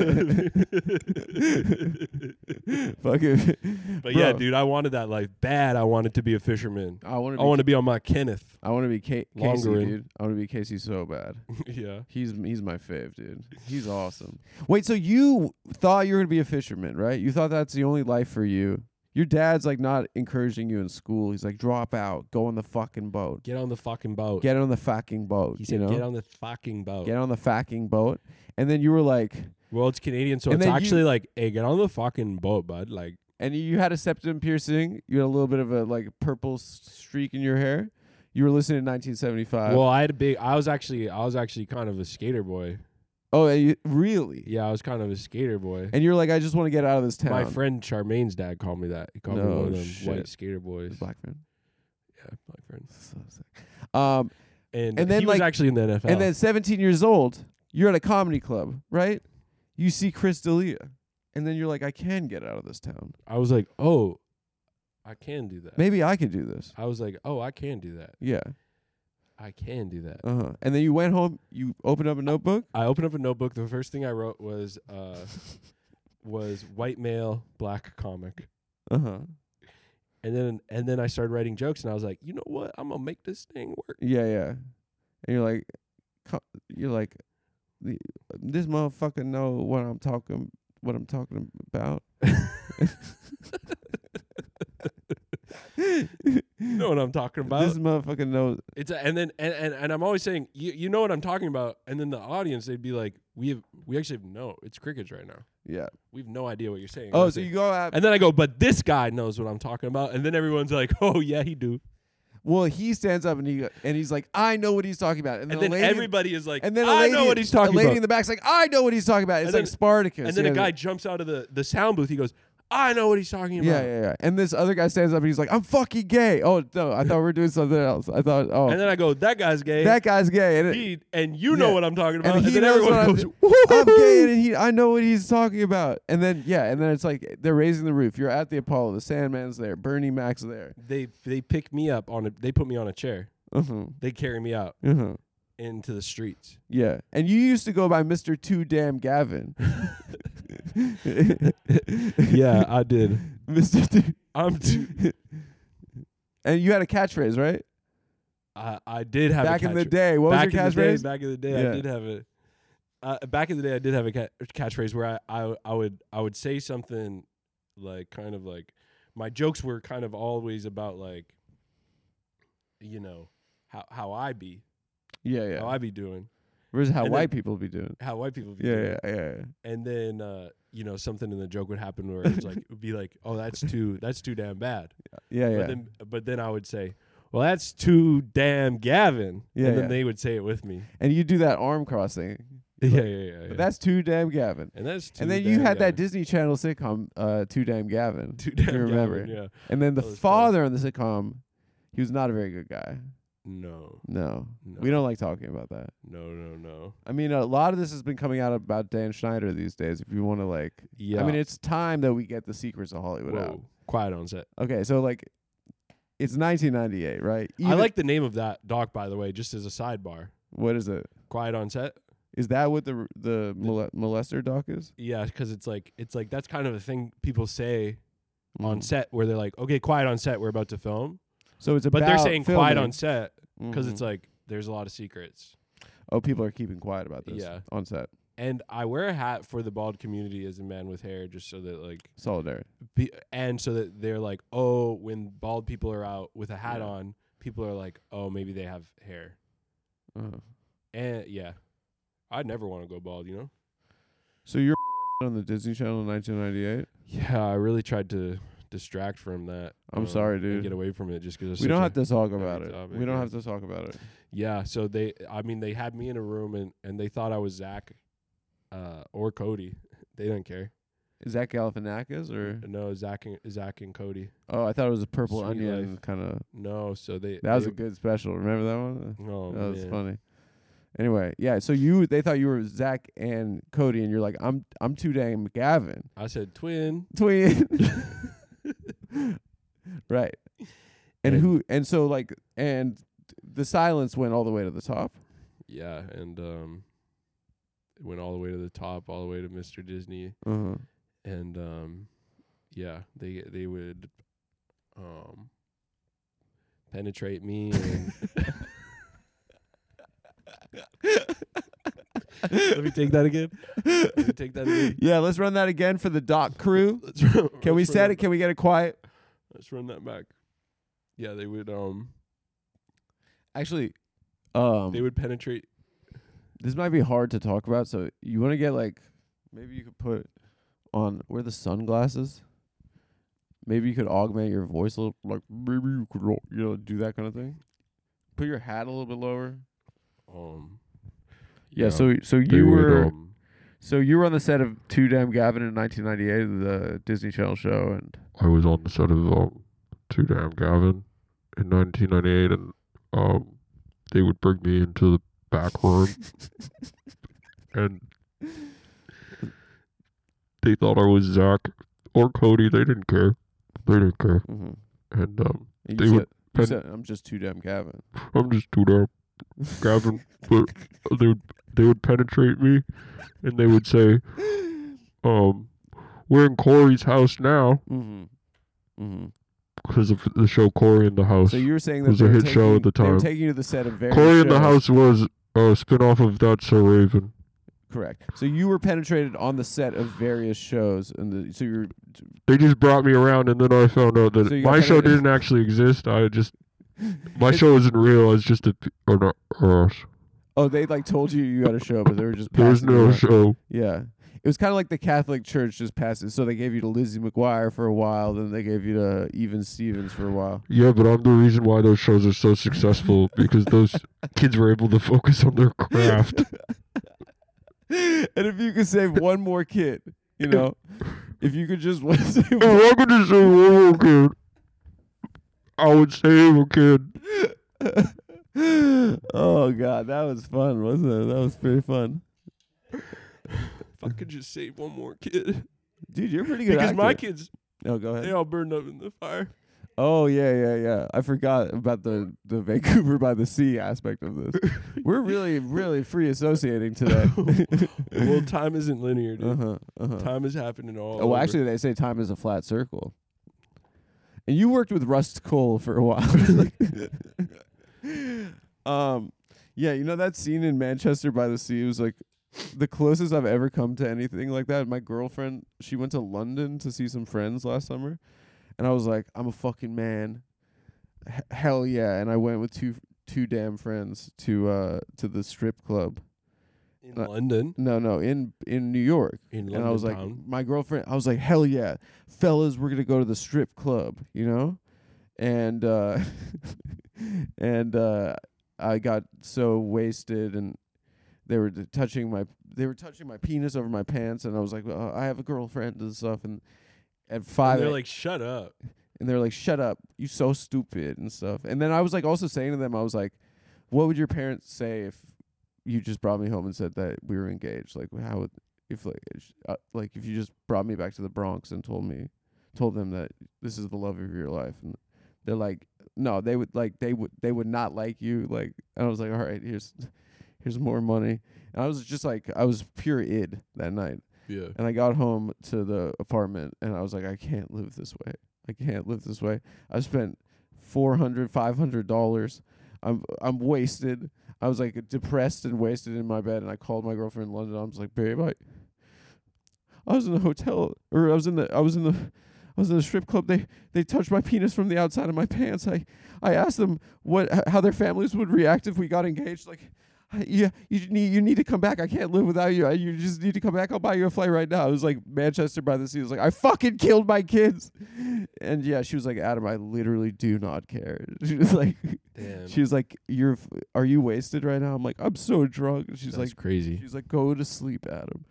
Fucking. But yeah, Bro, dude, I wanted that life bad. I wanted to be a fisherman. I want to. I want to be on my Kenneth. I want to be Ca- Casey, Longerin. dude. I want to be Casey so bad. Yeah. He's he's my fave, dude. He's awesome. Wait, so you thought you were gonna be a fisherman, right? You thought that's the only life for you. Your dad's like not encouraging you in school. He's like, drop out, go on the fucking boat, Get on the fucking boat. get on the fucking boat. he you said, know, get on the fucking boat. get on the fucking boat. And then you were like, Well, it's Canadian, so And it's then you- actually like, hey, get on the fucking boat, bud. Like, and you had a septum piercing. You had a little bit of a like purple s- streak in your hair. You were listening to nineteen seventy-five. well, I had a big. I was actually, I was actually kind of a skater boy. oh, and you, really? Yeah, I was kind of a skater boy. And you're like, I just want to get out of this town. My friend Charmaine's dad called me that. He called me No one of them shit. white skater boys. Black friend. Yeah, black friend. So sick. Um, And, And then, he was like- actually in the N F L. and then seventeen years old, you're at a comedy club, right? You see Chris D'Elia, and then you're like, I can get out of this town. I was like, oh, I can do that. Maybe I can do this. I was like, oh, I can do that. Yeah. I can do that. Uh huh. And then you went home. You opened up a notebook. I opened up a notebook. The first thing I wrote was uh, was white male black comic, Uh huh. and then and then I started writing jokes, and I was like, you know what? I'm gonna make this thing work. Yeah, yeah. And you're like, co- you're like, "The- this motherfucker know what I'm talking, what I'm talking about. You know what I'm talking about? This motherfucker knows. It's a, and then and, and and I'm always saying, you you know what I'm talking about, and then the audience they'd be like, we have we actually have no, it's crickets right now. Yeah. We have no idea what you're saying. Oh, I so say- you go out. and then I go, but this guy knows what I'm talking about, and then everyone's like, oh yeah, he do. Well, he stands up and he and he's like, I know what he's talking about. And the then lady, everybody is like, and then a I lady, know what he's talking a lady about. in the back's like, I know what he's talking about. It's And like then- Spartacus. And then yeah, a guy the- jumps out of the, the sound booth. He goes, I know what he's talking about. Yeah, yeah, yeah. And this other guy stands up and he's like, I'm fucking gay. Oh no, I thought we were doing something else. I thought, oh, And then I go, that guy's gay. that guy's gay. And, it, he, and you know Yeah. what I'm talking about. and And, he then knows what everyone I'm, goes, I'm "Woo-hoo-hoo." gay, and he, I know what he's talking about. And then yeah, and then it's like they're raising the roof. You're at the Apollo. The Sandman's there. Bernie Mac's there. They they pick me up on a. They put me on a chair. Uh huh. They carry me out Uh huh. into the streets. Yeah. And you used to go by Mister Too Damn Gavin. Yeah, I did. Mister Too. I'm too. And you had a catchphrase, right? I I did have Back a in the catchphrase. day. What back was your in the day, catchphrase? back in the day, Yeah. I did have a. Uh, back in the day, I did have a cat, catchphrase where I, I I would I would say something like kind of like my jokes were kind of always about like, you know, how how I be Yeah, yeah. how I be doing, Where's how and white then- people be doing? how white people be Yeah, doing. yeah, yeah, yeah. And then uh, you know, something in the joke would happen where it was like it would be like, oh, that's too that's too damn bad. Yeah, yeah. But then but then I would say, well, that's too damn Gavin. Yeah, and then yeah. they would say it with me. And you do that arm crossing. Yeah, yeah, yeah. yeah. But that's Too Damn Gavin. and that's too And then you damn had that Gavin. Disney Channel sitcom, uh, Too Damn Gavin. Too if you damn remember. Gavin, yeah. And then the That was father on the sitcom, he was not a very good guy. No, No. no. We don't like talking about that. No, no, no. I mean, a lot of this has been coming out about Dan Schneider these days. If you want to, like, Yeah. I mean, it's time that we get the secrets of Hollywood out. Whoa. Quiet on set. Okay, so like, it's nineteen ninety-eight, right? I Even- like the name of that doc, by the way, just as a sidebar. What is it? Quiet on set. Is that what the the mole- molester doc is? Yeah, because it's like it's like that's kind of a thing people say on Mm. set where they're like, okay, quiet on set, we're about to film, So it's but about they're saying quiet filming. on set because it's Mhm. like there's a lot of secrets. Oh, people are keeping quiet about this. Yeah. On set. And I wear a hat for the bald community as a man with hair, just so that like, Solidarity. be, and so that they're like, oh, when bald people are out with a hat Yeah. on, people are like, oh, maybe they have hair. Uh-huh. And yeah, I'd never want to go bald, you know? So you're on the Disney Channel in nineteen ninety-eight? Yeah, I really tried to distract from that. I'm sorry, dude. And get away from it just because We don't have to talk about heavy it. topic, We don't yeah. have to talk about it. Yeah, so they, I mean, they had me in a room and, and they thought I was Zach uh, or Cody. They didn't care. Is that Galifianakis or? No, Zach and, Zach and Cody. Oh, I thought it was a Purple Sweet Onion Life. kind of. No, so they. That was they, a good special. Remember that one? Oh, that was man. funny. Anyway, yeah. So you, they thought you were Zach and Cody, and you're like, I'm, I'm Too Damn Gavin. I said twin. Twin. Right. And And- who? And so like, and the silence went all the way to the top. Yeah, and um, It went all the way to the top, all the way to Mister Disney, Uh-huh. and um, yeah, they they would um penetrate me. And Let me take that again. Let me take that again. Yeah, let's run that again for the doc crew. Let's run, Can we let's run set that it? Can we get it quiet? back. Let's run that back. Yeah, they would um Actually, um, they would penetrate. this might be hard to talk about. So you want to get like, maybe you could put on wear the sunglasses. Maybe you could augment your voice a little, like maybe you could, ro- you know, do that kind of thing. Put your hat a little bit lower. Um, Yeah. So so they you would, were um, so you were on the set of Too Damn Gavin in nineteen ninety-eight, the Disney Channel show, and I was on the set of um, Too Damn Gavin in nineteen ninety-eight, and um, they would bring me into the back room, and they thought I was Zach or Cody. They didn't care. They didn't care. mm-hmm. And um, you, They said, would you pen- said, "I'm just Too Damn Gavin." I'm just Too Damn Gavin. But they would they would penetrate me, and they would say, um, "We're in Corey's house now," Mm-hmm. Mm-hmm. because of the show Corey in the House. So you were saying It that was they a were hit taking, show at the They were time. taking you to the set of various Corey in the shows. House was a spin-off of That's So Raven. Correct. So you were penetrated on the set of various shows, and the, so you're They just brought me around, and then I found out that So you got my show penetrated- didn't actually exist. I just my show wasn't real. It's just a p- or not or us. oh they like told you you got a show, but they were just There was passing you no around. show. Yeah. It was kind of like the Catholic Church just passes. So they gave you to Lizzie McGuire for a while, then they gave you to Even Stevens for a while. Yeah, but I'm the reason why those shows are so successful because those kids were able to focus on their craft. And if you could save one more kid, you know, if you could just save If I could just say one more kid, I would save a kid. Oh God, that was fun, wasn't it? That was pretty fun, If I could just save one more kid, dude. You're a pretty good. because my actor. kids Oh, go ahead. they all burned up in the fire. Oh yeah, yeah, yeah. I forgot about the the Vancouver by the Sea aspect of this. We're really, really free associating today. Well, time isn't linear, dude. uh huh. Uh huh. Time is happening all. Oh, well, over. actually, they say time is a flat circle. And you worked with Rust Cole for a while. um, yeah, you know that scene in Manchester by the Sea was like the closest I've ever come to anything like that. My girlfriend, she went to London to see some friends last summer, and I was like, I'm a fucking man. H- hell yeah! And I went with two two damn friends to uh to the strip club. in uh, London, No, no, in in New York. in London And I was like, town. my girlfriend, I was like, hell yeah, fellas, we're gonna go to the strip club, you know, and uh, and uh, I got so wasted, and they were d- touching my, they were touching my penis over my pants, and I was like, uh, I have a girlfriend and stuff, and at five, and they're a- like, "Shut up." and they're like, shut up, you so stupid and stuff, and then I was like, also saying to them, I was like, what would your parents say if you just brought me home and said that we were engaged? Like, how would if like sh- uh, like if you just brought me back to the Bronx and told me, told them that this is the love of your life, and they're like, no, they would like they would they would not like you. Like, and I was like, all right, here's here's more money. And I was just like, I was pure id that night. Yeah. And I got home to the apartment, and I was like, I can't live this way. I can't live this way. I spent four hundred, five hundred dollars. I'm I'm wasted. I was like depressed and wasted in my bed, and I called my girlfriend in London. I was like, babe, I I was in the hotel, or I was in the I was in the I was in the strip club. They they touched my penis from the outside of my pants. I I asked them what h- how their families would react if we got engaged. Like, I, yeah, you need you need to come back. I can't live without you. I, you just need to come back. I'll buy you a flight right now. It was like Manchester by the Sea. It was like, I fucking killed my kids. And yeah, she was like, Adam, I literally do not care. She was like, Damn. she was like, you're f- are you wasted right now? I'm like, I'm so drunk. And she's That's like, crazy. she's like, go to sleep, Adam.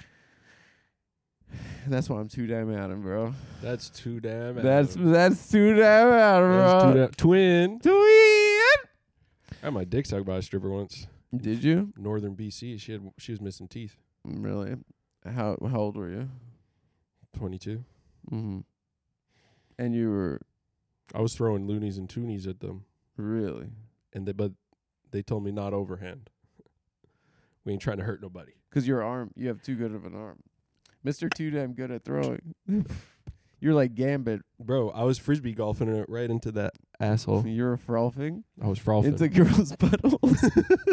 That's why I'm too damn Adam, bro. That's too damn. That's Adam. that's too damn Adam, That's bro. too damn. Twin. Twin. I had my dick sucked by a stripper once. Did you Northern B C. She had she was missing teeth. really? How how old were you? Twenty-two. Mm-hmm. And you were I was throwing loonies and toonies at them, really and they but they told me not overhand. We ain't trying to hurt nobody. Because your arm, you have too good of an arm. Mister Too Damn Good at Throwing. You're like Gambit. Bro, I was frisbee golfing it right into that asshole. You're frolfing I was frolfing. into girls' buttholes.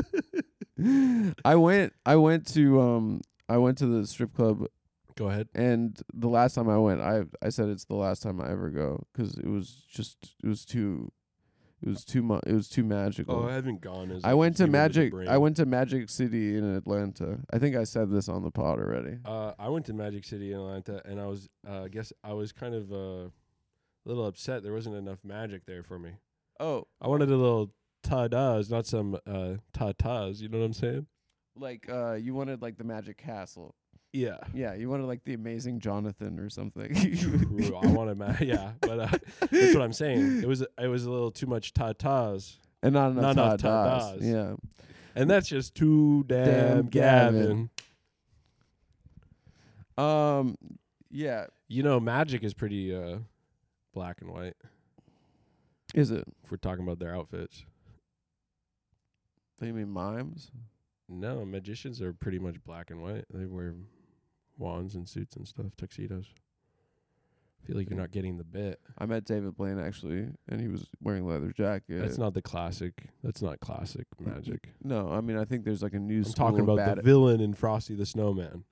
I went. I went to. Um. I went to the strip club, Go ahead. and the last time I went, I I said it's the last time I ever go because it was just it was too, it was too much. It was too magical. Oh, I haven't gone as I went to deep into the Magic. brain. I went to Magic City in Atlanta. I think I said this on the pod already. Uh, I went to Magic City in Atlanta, and I was, uh, I guess, I was kind of uh, a little upset. There wasn't enough magic there for me. Oh, I wanted a little ta-das, not some uh, ta-tas. You know what I'm saying? like uh, you wanted like the Magic Castle. Yeah. Yeah, you wanted like the Amazing Jonathan or something. True. I wanted ma- yeah, but uh, that's what I'm saying. It was it was a little too much ta-tas, And not enough Not enough ta-tas. ta-tas. Yeah. and that's just too damn, Damn Gavin. Gavin. Um. Yeah. You know, magic is pretty uh, black and white. Is it? If we're talking about their outfits. Do you mean mimes? No, magicians are pretty much black and white. They wear wands and suits and stuff, tuxedos. I feel like you're not getting the bit. I met David Blaine actually, and he was wearing a leather jacket. That's not the classic. That's not classic magic. No, I mean I think there's like a new I'm school talking of about the bad villain in Frosty the Snowman,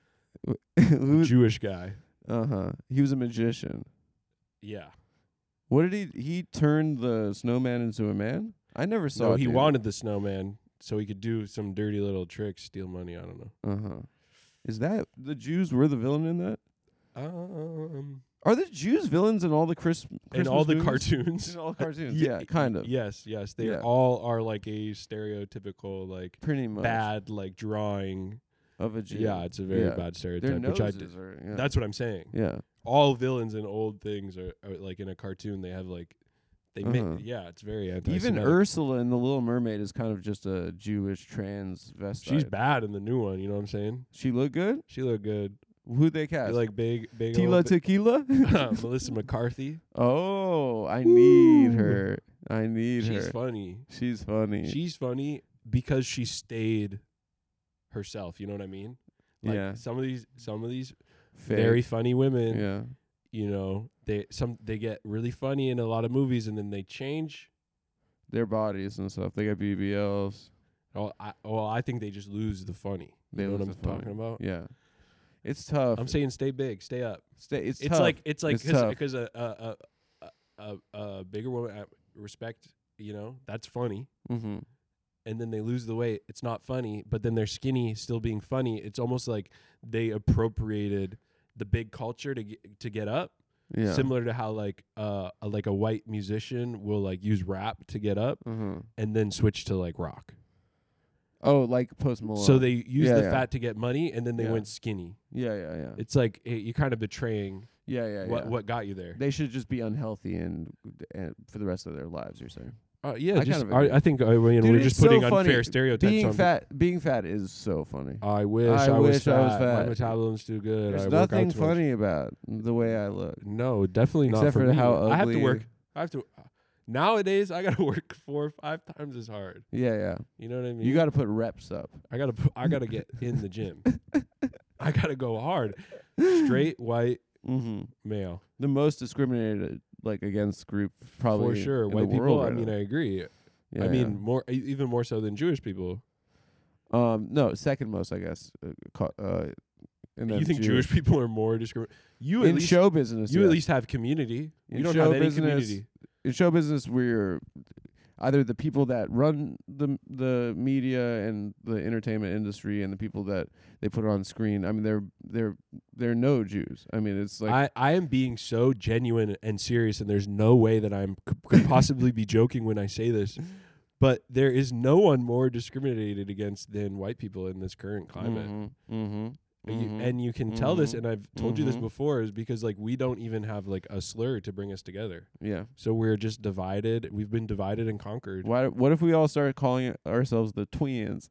Who- Jewish guy. Uh huh. He was a magician. Yeah. What did he? He turned the snowman into a man. I never saw. So it, he dude. wanted the snowman so he could do some dirty little tricks, steal money. I don't know. Uh huh. Is that the Jews were the villain in that? Um, Are the Jews villains in all the Chris, in Christmas all the movies? cartoons. In all the cartoons, Ye- yeah, kind of, Yes, yes. They Yeah. all are like a stereotypical, like pretty much bad, like drawing. of a Jew. Yeah, it's a very Yeah. bad Their stereotype. Which I noses did. are. Yeah. That's what I'm saying. yeah. All villains in old things are, are like in a cartoon. They have like they Uh-huh. make yeah. It's very anti. Even Ursula in the Little Mermaid is kind of just a Jewish transvestite. She's bad in the new one. You know what I'm saying? She look good. She looked good. Who'd they You cast? like big, big. Tila old bi- Tequila. Melissa McCarthy. Oh, I need her. I need She's her. funny. She's funny. She's funny because she stayed herself. You know what I mean? Like Yeah. Some of these, some of these Fake. very funny women. Yeah. You know, they some they get really funny in a lot of movies, and then they change. Their bodies and stuff. They got B B Ls. Oh, I, well, I think they just lose the funny. They you know what lose I'm the funny. talking about? Yeah. It's tough. I'm saying stay big, stay up. Stay, it's, It's tough. like it's like It's tough. because a a, a a a bigger woman uh, respect. You know, that's funny. Mm-hmm. And then they lose the weight. It's not funny, but then they're skinny, still being funny. It's almost like they appropriated the big culture to get, to get up. Yeah. Similar to how like uh a, like a white musician will like use rap to get up Mm-hmm. and then switch to like rock. Oh, like Post Malone. So they use Yeah, the yeah. fat to get money, and then they Yeah. went skinny. Yeah, yeah, yeah. It's like eh, you're kind of betraying yeah, yeah, what yeah. what got you there. They should just be unhealthy and, and for the rest of their lives. You're saying Uh, yeah, I just kind of agree. I, I think uh, I mean, Dude, we're it's just so putting funny. unfair stereotypes being on. fat. Being fat is so funny. I wish I I, was, wish fat. I was fat. My metabolism's too good. There's I work out nothing too much. funny about the way I look. No, definitely not Except for for me. how I have to ugly- work. I have to. Nowadays, I gotta work four or five times as hard. Yeah, yeah. You know what I mean? You got to put reps up. I gotta. pu- I gotta get in the gym. I gotta go hard. Straight white Mm-hmm. male. The most discriminated like against group probably For sure. in the White people. world I right mean, now. I agree. Yeah, I mean, yeah. more e- even more so than Jewish people. Um, no, second most, I guess. Uh, co- uh, and You then think Jewish people are more discriminated? You at in least show business? you yeah. at least have community. In We don't show have any business, community. in show business, we're either the people that run the the media and the entertainment industry, and the people that they put on screen. I mean, they're they're they're no Jews. I mean, it's like I, I am being so genuine and serious, and there's no way that I'm c- could possibly be joking when I say this. But there is no one more discriminated against than white people in this current climate. Mm-hmm, mm-hmm, And you- mhm, and you can tell this, mhm, and I've told you this mhm. before, is because like we don't even have like a slur to bring us together. yeah. So we're just divided. We've been divided and conquered. Why? What if we all started calling it ourselves the twins?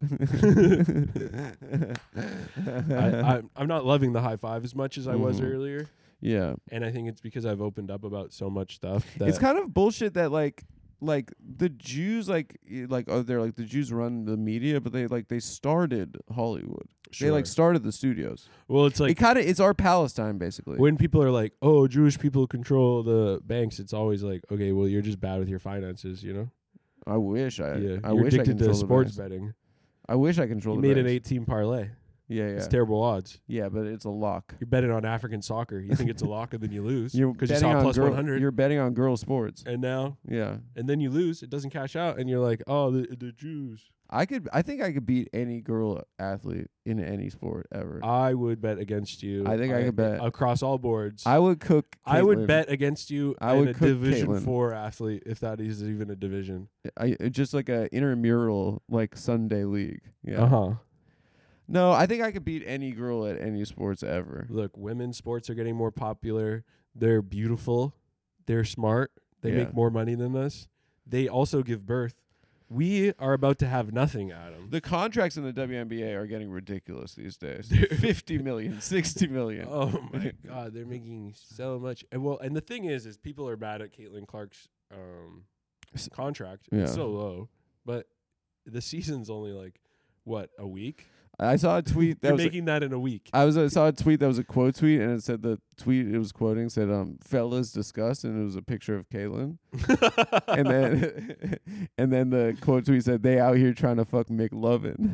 I, I, I'm not loving the high five as much as I was Mhm. earlier, yeah. and I think it's because I've opened up about so much stuff that It's kind of bullshit that like like the Jews, like y- like oh, they're like the Jews run the media, but they like they started Hollywood. They like Sure. started the studios. Well, it's like it kind of it's our Palestine basically. when people are like, "Oh, Jewish people control the banks," it's always like, "Okay, well, you're just bad with your finances," you know? I wish I. yeah, I you're wish I addicted control to the sports banks. betting. I wish I control. You the made an banks. eight-team parlay. Yeah, yeah, It's terrible odds. yeah, but it's a lock. You're betting on African soccer. You think it's a lock, and then you lose You're because you betting saw on plus girl, one hundred, You're betting on girl sports. and now Yeah, and then you lose. It doesn't cash out, and you're like, "Oh, the the Jews." I could. I think I could beat any girl athlete in any sport ever. I would bet against you. I think I could bet. across all boards. I would cook. I would Caitlyn. bet against you I in would a cook Division Caitlyn. Four athlete, if that is even a division. I uh, just like a intramural like Sunday league. Yeah. Uh huh. No, I think I could beat any girl at any sports ever. Look, women's sports are getting more popular. They're beautiful. They're smart. They Yeah. make more money than us. They also give birth. We are about to have nothing, Adam. The contracts in the W N B A are getting ridiculous these days. fifty million, sixty million. Oh my God, they're making so much. And well, and the thing is, is people are mad at Caitlin Clark's um, contract. Yeah. It's so low, but the season's only like what a week. I saw a tweet that You're was making that in a week. I was I saw a tweet that was a quote tweet, and it said the tweet it was quoting said um fellas discussed, and it was a picture of Caitlyn. and then and then the quote tweet said they out here trying to fuck McLovin.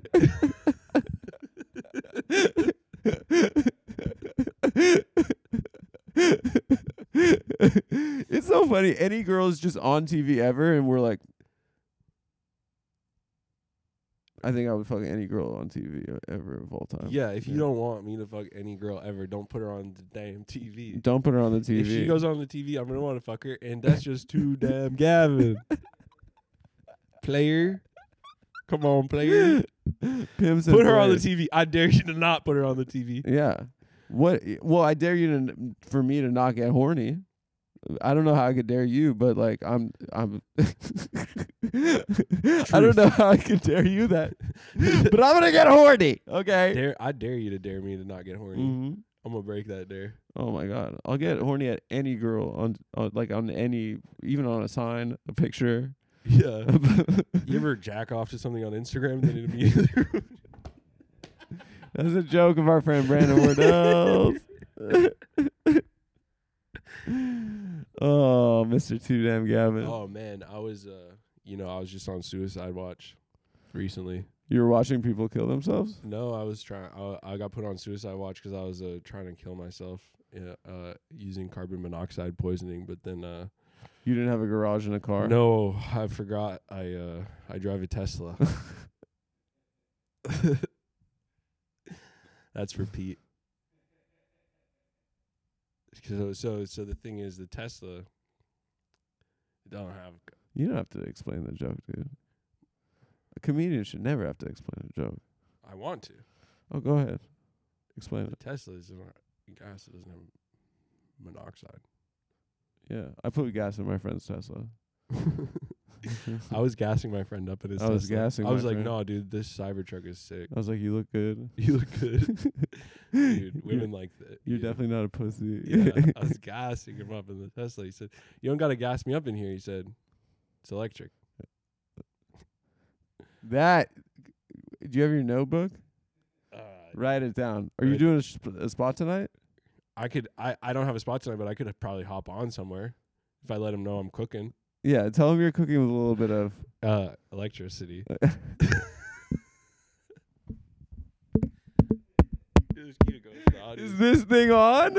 It's so funny. Any girl's just on T V ever, and we're like, I think I would fuck any girl on T V ever of all time. Yeah, if you Yeah. don't want me to fuck any girl ever, don't put her on the damn T V. Don't put her on the T V. If she goes on the T V, I'm gonna want to fuck her, and that's just too damn Gavin. Player, come on, player. Pimps and Put her on the players. T V. I dare you to not put her on the T V. Yeah. What? Well, I dare you to n- for me to not get horny. I don't know how I could dare you, but like I'm, I'm. I don't know how I could dare you that, but I'm gonna get horny. Okay. Dare I dare you to dare me to not get horny. hmm I'm gonna break that dare. Oh my god, I'll get horny at any girl on, on like on any, even on a sign, a picture. Yeah. You ever jack off to something on Instagram that it immediately? That's a joke of our friend Brandon Wardell. Oh, Mister Too Damn Gavin. Oh man, I was uh, you know, I was just on Suicide Watch recently. You were watching people kill themselves? No, I was trying. I, I got put on Suicide Watch because I was uh, trying to kill myself uh, uh, using carbon monoxide poisoning. But then, uh, You didn't have a garage and a car? no, I forgot. I uh, I drive a Tesla. That's for Pete. So so so the thing is, the Tesla don't have. You don't have to explain the joke, dude. A comedian should never have to explain a joke. I want to. Oh, go ahead. Explain The it. Tesla is not gas. It doesn't have monoxide. Yeah. I put gas in my friend's Tesla. I was gassing my friend up in his I was Tesla. gassing I my was like, friend. no, dude, this Cybertruck is sick. I was like, you look good. You look good. Dude, women like that. You're you- definitely not a pussy. Yeah, I was gassing him up in the Tesla. He said, you don't got to gas me up in here. He said, it's electric. That. Do you have your notebook? Uh, Write it down. Are you Right. doing a, sp- a spot tonight? I could, I, I don't have a spot tonight, but I could probably hop on somewhere if I let him know I'm cooking. Yeah. Tell him you're cooking with a little bit of. Uh, electricity. Just keep it going for the audience. Is this thing on?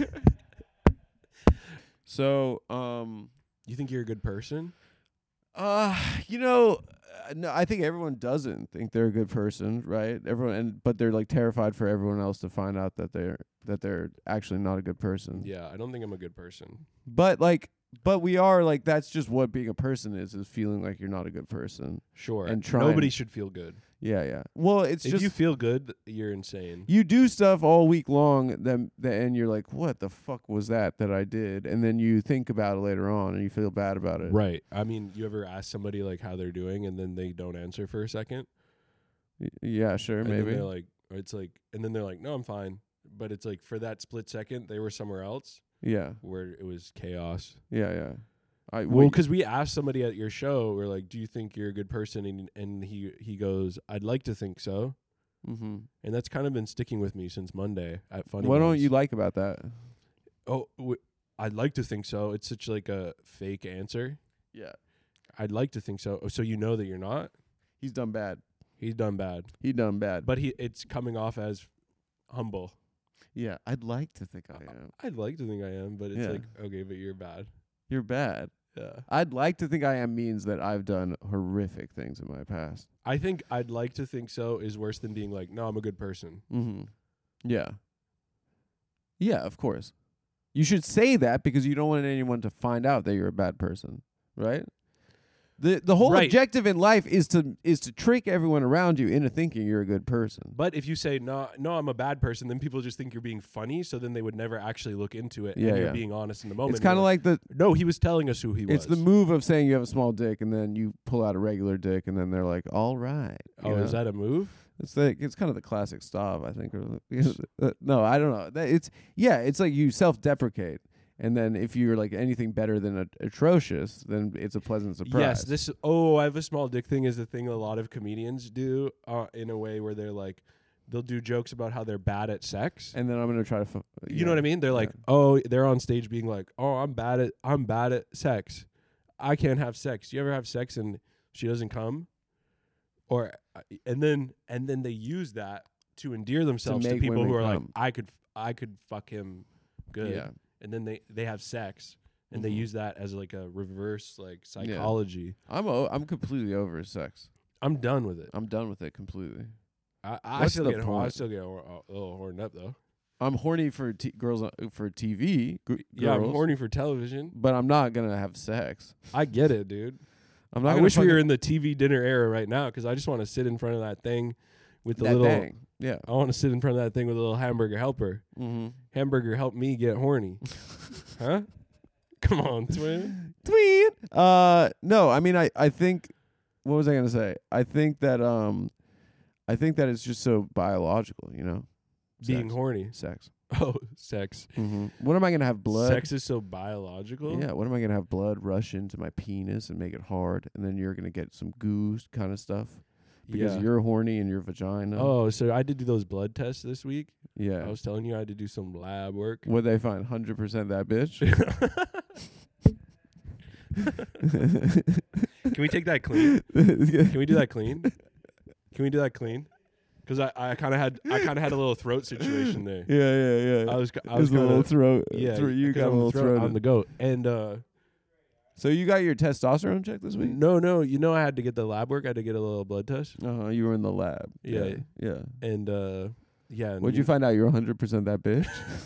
So, um, You think you're a good person? uh, you know, uh, no, I think everyone doesn't think they're a good person, right? Everyone, and but they're like terrified for everyone else to find out that they're that they're actually not a good person. Yeah, I don't think I'm a good person. But like, but we are like that's just what being a person is: is feeling like you're not a good person. Sure. And trying- Nobody should feel good. Yeah, yeah. Well, it's if just you feel good, you're insane. you do stuff all week long, then the, and you're like, what the fuck was that that I did? And then you think about it later on, and you feel bad about it. Right. I mean, you ever ask somebody like how they're doing, and then they don't answer for a second? Y- Yeah, sure, And then maybe. they're like, or it's like, and then they're like, no, I'm fine. But it's like for that split second, they were somewhere else Yeah, where it was chaos. yeah, yeah. I Well, what- because we asked somebody at your show, we're like, "Do you think you're a good person?" And and he he goes, "I'd like to think so." Mhm. And that's kind of been sticking with me since Monday at Funny. What don't Bones. you like about that? Oh, w- I'd like to think so. It's such like a fake answer. Yeah. I'd like to think so. Oh, so you know that you're not. He's done bad. He's done bad, He done bad. but he it's coming off as humble. yeah, I'd like to think I am. I'd like to think I am, but it's Yeah. like okay, but you're bad. You're bad. Yeah. I'd like to think I am means that I've done horrific things in my past. I think I'd like to think so is worse than being like, no, I'm a good person. Mm-hmm. Yeah. Yeah, of course. You should say that because you don't want anyone to find out that you're a bad person, right? The the whole Right. objective in life is to is to trick everyone around you into thinking you're a good person. But if you say no, no, I'm a bad person, then people just think you're being funny. So then they would never actually look into it. Yeah, and you're yeah. being honest in the moment. It's kind of You're like the no, he was telling us who he was. it's the move of saying you have a small dick and then you pull out a regular dick and then they're like, "All right." you Oh, is know? that a move? It's like it's kind of the classic stop, I think. Or the- uh, no, I don't know. That it's yeah, it's like you self-deprecate, and then if you're like anything better than a- atrocious, then it's a pleasant surprise. Yes. This. Oh, I have a small dick thing is the thing a lot of comedians do uh, in a way where they're like, they'll do jokes about how they're bad at sex. and then I'm gonna try to. Fu- You know what I mean? They're like, yeah. oh, they're on stage being like, oh, I'm bad at, I'm bad at sex. I can't have sex. Do you ever have sex and she doesn't come? Or, uh, and then, and then they use that to endear themselves to, make people who women are come. like, I could, f- I could fuck him good. Yeah. And then they, they have sex and they Mhm. use that as like a reverse like psychology. I'm o- I'm completely over sex. I'm done with it. I'm done with it completely. I, I What's still the get, hor- I point? still get hor- a little horned up though. I'm horny for t- girls on, for T V. G- Yeah, I'm girls, horny for television. but I'm not gonna have sex. I get it, dude. I'm not. I gonna wish we fucking- were in the T V dinner era right now because I just want to sit in front of that thing with the that little. thing. Yeah. I want to sit in front of that thing with a little hamburger helper. Mm-hmm. Hamburger, help me get horny. Huh? Come on, twin. Tweet. Uh, no, I mean, I, I think, what was I gonna say? I think that um, I think that it's just so biological, you know. Being Sex. horny. Sex. Oh, sex. Mm-hmm. What am I gonna have blood? Sex is so biological. Yeah. What am I gonna have blood rush into my penis and make it hard, and then you're gonna get some goo kind of stuff because Yeah. you're horny in your vagina. Oh, so I did do those blood tests this week. yeah. I was telling you I had to do some lab work. Would they find hundred percent that bitch? Can we take that clean? Can we do that clean? Can we do that clean? Because I, I kind of had I kind of had a little throat situation there. Yeah, yeah, yeah. I was I It was was a little kinda, throat. yeah. throat- you 'cause got a I'm little throat throat on the goat. And uh, So you got your testosterone checked this week? no, no, you know I had to get the lab work. I had to get a little blood test. Uh huh. You were in the lab. Yeah. Yeah. Yeah. And uh, yeah. and What'd you find out? You're hundred percent that bitch.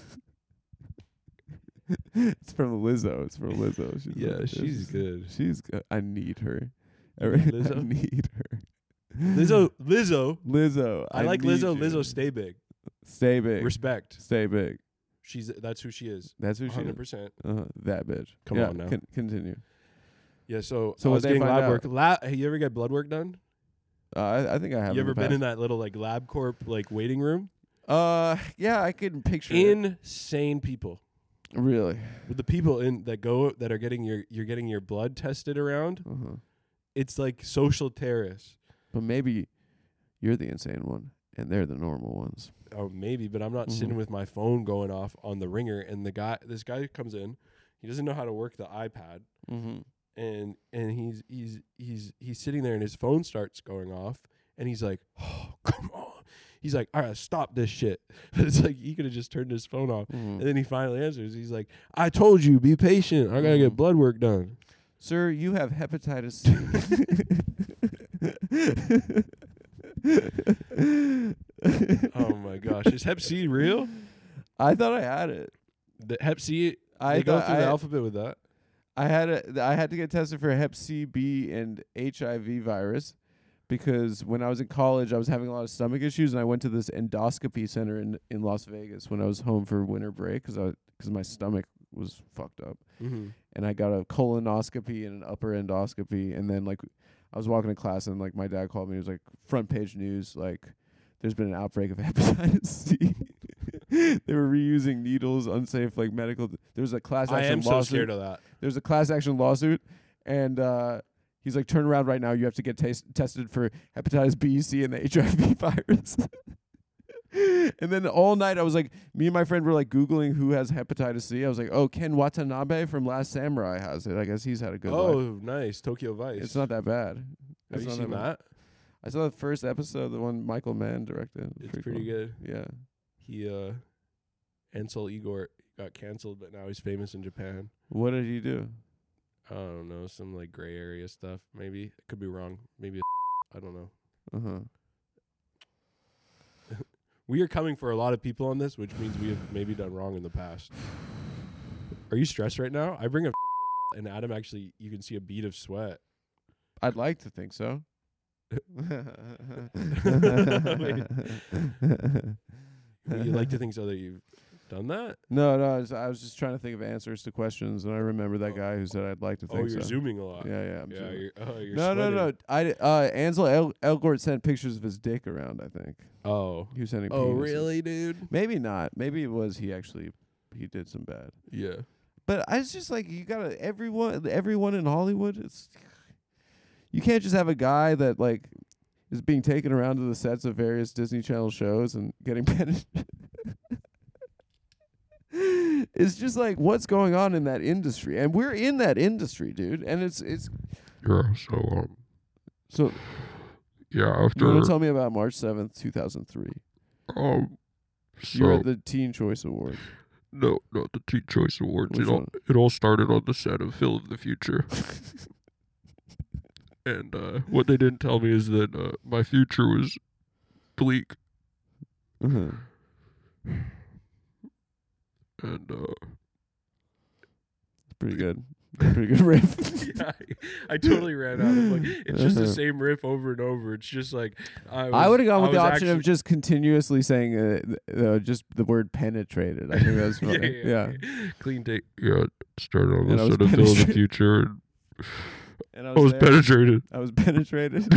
It's from Lizzo. It's from Lizzo. She's Yeah, like, she's this- good. She's good. I need her. You I need Lizzo? need her. Lizzo, Lizzo. Lizzo. I, like need Lizzo. you. Lizzo, stay big. Stay big. Respect. Stay big. She's that's who she is. That's who she Hundred is. percent. Uh-huh. That bitch. Come yeah, on now. Con- continue. Yeah. So, So I what'd was they getting find lab out? work. La- hey, you ever get blood work done? Uh, I, I think I have. You ever the been in past. that little like LabCorp like waiting room? Uh, yeah, I can picture it. Insane people. Really. With the people in that go that are getting your you're getting your blood tested around, Uh-huh. it's like social terrorists. But maybe you're the insane one, and they're the normal ones. Oh, maybe, but I'm not Mhm. sitting with my phone going off on the ringer. And the guy, this guy comes in, he doesn't know how to work the iPad, Mm-hmm. and and he's he's he's he's sitting there, and his phone starts going off, and he's like, "Oh, come on!" He's like, "All right, stop this shit." It's like he could have just turned his phone off, Mm-hmm. and then he finally answers. He's like, "I told you, be patient. I gotta Mhm. get blood work done." Sir, you have hepatitis C. Oh my gosh, is Hep C real? I thought I had it. The Hep C, I they go thought through I, the alphabet with that. I had a, I had to get tested for Hep C, B, and H I V virus because when I was in college, I was having a lot of stomach issues, and I went to this endoscopy center in in Las Vegas when I was home for winter break because I because my stomach was fucked up. Mm-hmm. And I got a colonoscopy and an upper endoscopy, and then like I was walking to class and like my dad called me. He was like, front page news, like there's been an outbreak of hepatitis C. they were reusing needles, unsafe like medical. There was a class I action am so lawsuit. scared of that. There's a class action lawsuit, and uh, he's like, "Turn around right now. You have to get tas- tested for hepatitis B, C, and the H I V virus." And then all night I was like, me and my friend were like Googling who has hepatitis C. I was like, oh, Ken Watanabe from Last Samurai has it. I guess he's had a good life. Oh, nice. Tokyo Vice. It's not that bad. Have It's you not seen bad. that? I saw the first episode, the one Michael Mann directed. It's Pretty pretty cool. good. Yeah. He, uh, Ansel Igor got canceled, but now he's famous in Japan. What did he do? I don't know. Some like gray area stuff. Maybe. I could be wrong. Maybe. I don't know. Uh-huh. We are coming for a lot of people on this, which means we have maybe done wrong in the past. Are you stressed right now? I bring a and Adam actually, you can see a bead of sweat. I'd like to think so. Would you like to think so that you've done that? No, no, I was, I was just trying to think of answers to questions, and I remember that Oh. guy who said I'd like to Oh, think you're so. zooming a lot. Yeah, yeah. I'm yeah. zooming. You're, oh, you're no, no, sweating. no. I uh, Ansel El- Elgort sent pictures of his dick around. I think Oh. he was sending. Oh, penises. really, dude? Maybe not. Maybe it was he actually he did some bad. Yeah. But I was just like, you gotta everyone, everyone in Hollywood. It's you can't just have a guy that like is being taken around to the sets of various Disney Channel shows and getting penetrated. It's just like, what's going on in that industry, and we're in that industry, dude. And it's it's Yeah, so um, so. yeah, You after want to tell me about March seventh, two thousand three? um, You were so at the Teen Choice Award. no, not the Teen Choice Awards. Which It all one? it all started on the set of Phil of the Future, and uh, what they didn't tell me is that uh, my future was bleak, Uh-huh. and uh, It's pretty good. Pretty good riff. yeah, I, I totally ran out of like it's just the same riff over and over. It's just like I, I would have gone I with the was option of actually- just continuously saying uh, th- uh, just the word penetrated. I think that's yeah, funny. yeah, yeah. Clean take. yeah, it started on And I the was set of Phil of the penetrated. Future, and And I was there. penetrated. I was penetrated.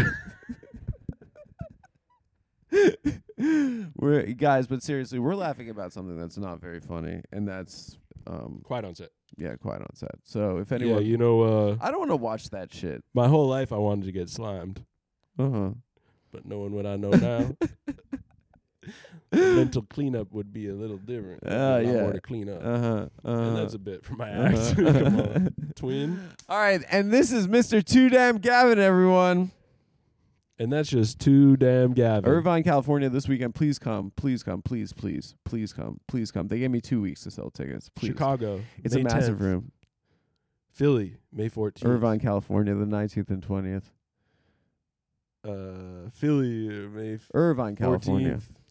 We're guys, but seriously, we're laughing about something that's not very funny, and that's um Quiet on set. yeah, quite on set. So if Yeah, anyone, you know, uh, I don't want to watch that shit. my whole life I wanted to get slimed, Uh huh. but knowing what I know now, the mental cleanup would be a little different. There'd be Uh, a lot yeah. more to clean up. Uh huh. Uh And that's huh. a bit for my Uh-huh. act. Come on, twin. All right, and this is Mister Too Damn Gavin, everyone. And that's just too damn Gavin. Irvine, California, this weekend. Please come. Please come. Please, please, please come. Please come. They gave me two weeks to sell tickets. Please. Chicago. It's May a massive tenth. room. Philly, May fourteenth. Irvine, California, the nineteenth and twentieth. Uh, Philly, uh, May Irvine, California. fourteenth.